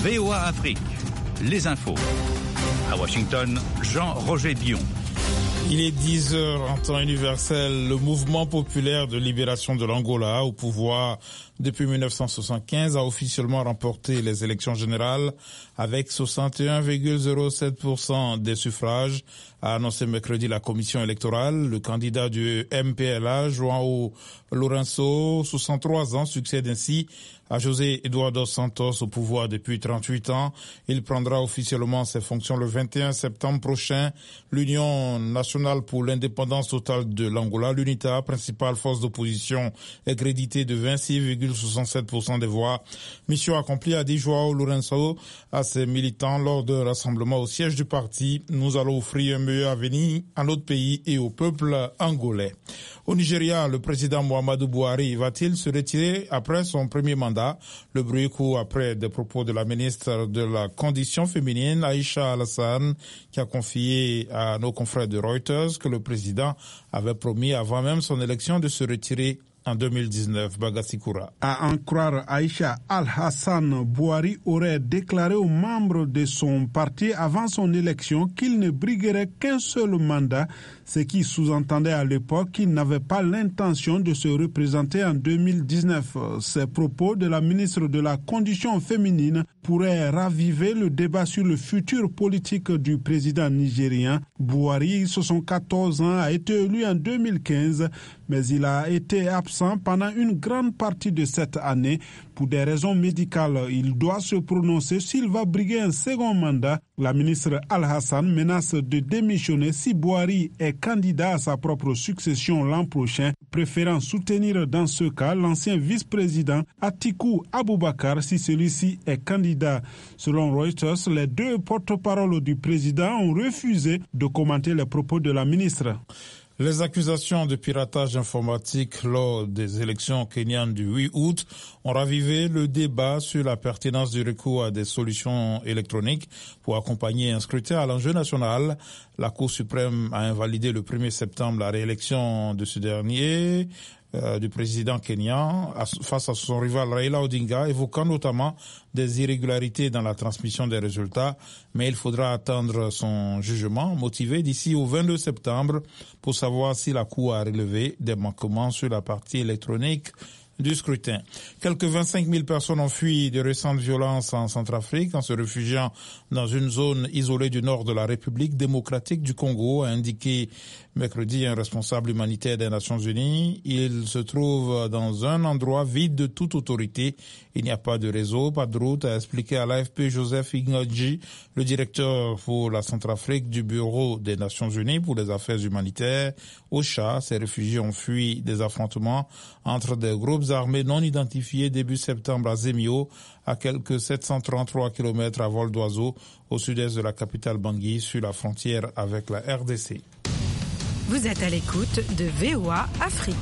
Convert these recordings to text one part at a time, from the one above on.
VOA Afrique, les infos. À Washington, Jean-Roger Bion. Il est 10h en temps universel. Le mouvement populaire de libération de l'Angola, au pouvoir depuis 1975, a officiellement remporté les élections générales avec 61,07% des suffrages, a annoncé mercredi la commission électorale. Le candidat du MPLA, João Lourenço, 63 ans, succède ainsi à José Eduardo Santos au pouvoir depuis 38 ans. Il prendra officiellement ses fonctions le 21 septembre prochain. L'Union nationale pour l'indépendance totale de l'Angola, l'UNITA, principale force d'opposition, est créditée de 26,67% des voix. Mission accomplie, a dit João Lourenço à ses militants lors d'un rassemblement au siège du parti. Nous allons offrir un meilleur avenir à notre pays et au peuple angolais. Au Nigeria, le président Muhammadu Buhari va-t-il se retirer après son premier mandat? Le bruit court après des propos de la ministre de la Condition féminine, Aïcha Alassane, qui a confié à nos confrères de Reuters que le président avait promis avant même son élection de se retirer en 2019, Bagassikura. À en croire Aïcha Al-Hassan, Buhari aurait déclaré aux membres de son parti avant son élection qu'il ne briguerait qu'un seul mandat, ce qui sous-entendait à l'époque qu'il n'avait pas l'intention de se représenter en 2019. Ces propos de la ministre de la Condition féminine pourraient raviver le débat sur le futur politique du président nigérien. Buhari, 74 ans, a été élu en 2015, mais il a été absent pendant une grande partie de cette année. Pour des raisons médicales, il doit se prononcer s'il va briguer un second mandat. La ministre Al-Hassan menace de démissionner si Buhari est candidat à sa propre succession l'an prochain, préférant soutenir dans ce cas l'ancien vice-président Atiku Abubakar si celui-ci est candidat. Selon Reuters, les deux porte-paroles du président ont refusé de commenter les propos de la ministre. Les accusations de piratage informatique lors des élections kenyanes du 8 août ont ravivé le débat sur la pertinence du recours à des solutions électroniques pour accompagner un scrutin à l'enjeu national. La Cour suprême a invalidé le 1er septembre la réélection de ce dernier, du président kenyan face à son rival Raila Odinga, évoquant notamment des irrégularités dans la transmission des résultats, mais il faudra attendre son jugement motivé d'ici au 22 septembre pour savoir si la Cour a relevé des manquements sur la partie électronique du scrutin. Quelques 25 000 personnes ont fui de récentes violences en Centrafrique en se réfugiant dans une zone isolée du nord de la République démocratique du Congo, a indiqué mercredi un responsable humanitaire des Nations Unies. Il se trouve dans un endroit vide de toute autorité. Il n'y a pas de réseau, pas de route, a expliqué à l'AFP Joseph Ignodji, le directeur pour la Centrafrique du Bureau des Nations Unies pour les affaires humanitaires. OCHA, ces réfugiés ont fui des affrontements entre des groupes armés non identifiés début septembre à Zemio, à quelques 733 km à vol d'oiseau au sud-est de la capitale Bangui, sur la frontière avec la RDC. Vous êtes à l'écoute de VOA Afrique.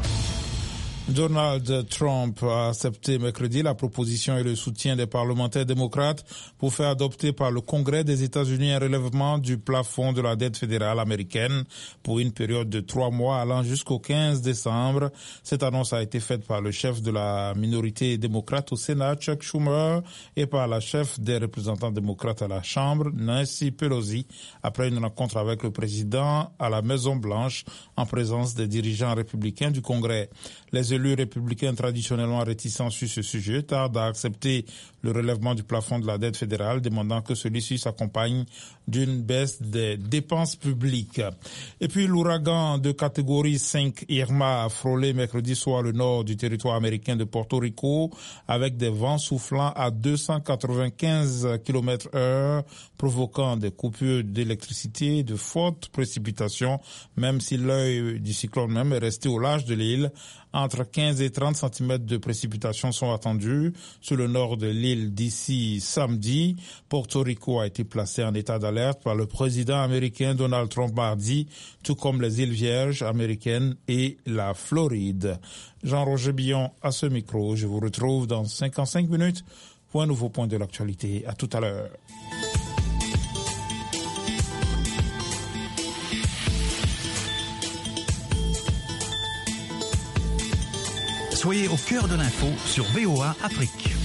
Donald Trump a accepté mercredi la proposition et le soutien des parlementaires démocrates pour faire adopter par le Congrès des États-Unis un relèvement du plafond de la dette fédérale américaine pour une période de 3 mois allant jusqu'au 15 décembre. Cette annonce a été faite par le chef de la minorité démocrate au Sénat, Chuck Schumer, et par la chef des représentants démocrates à la Chambre, Nancy Pelosi, après une rencontre avec le président à la Maison-Blanche en présence des dirigeants républicains du Congrès. Les élus républicains traditionnellement réticents sur ce sujet tardent à accepter le relèvement du plafond de la dette fédérale, demandant que celui-ci s'accompagne d'une baisse des dépenses publiques. Et puis l'ouragan de catégorie 5 Irma a frôlé mercredi soir le nord du territoire américain de Porto Rico avec des vents soufflant à 295 km/h, provoquant des coupures d'électricité et de fortes précipitations, même si l'œil du cyclone même est resté au large de l'île. Entre 15 et 30 cm de précipitations sont attendus sur le nord de l'île d'ici samedi. Porto Rico a été placé en état d'alerte par le président américain Donald Trump mardi, tout comme les îles Vierges américaines et la Floride. Jean-Roger Bion à ce micro. Je vous retrouve dans 55 minutes pour un nouveau point de l'actualité. À tout à l'heure. Soyez au cœur de l'info sur VOA Afrique.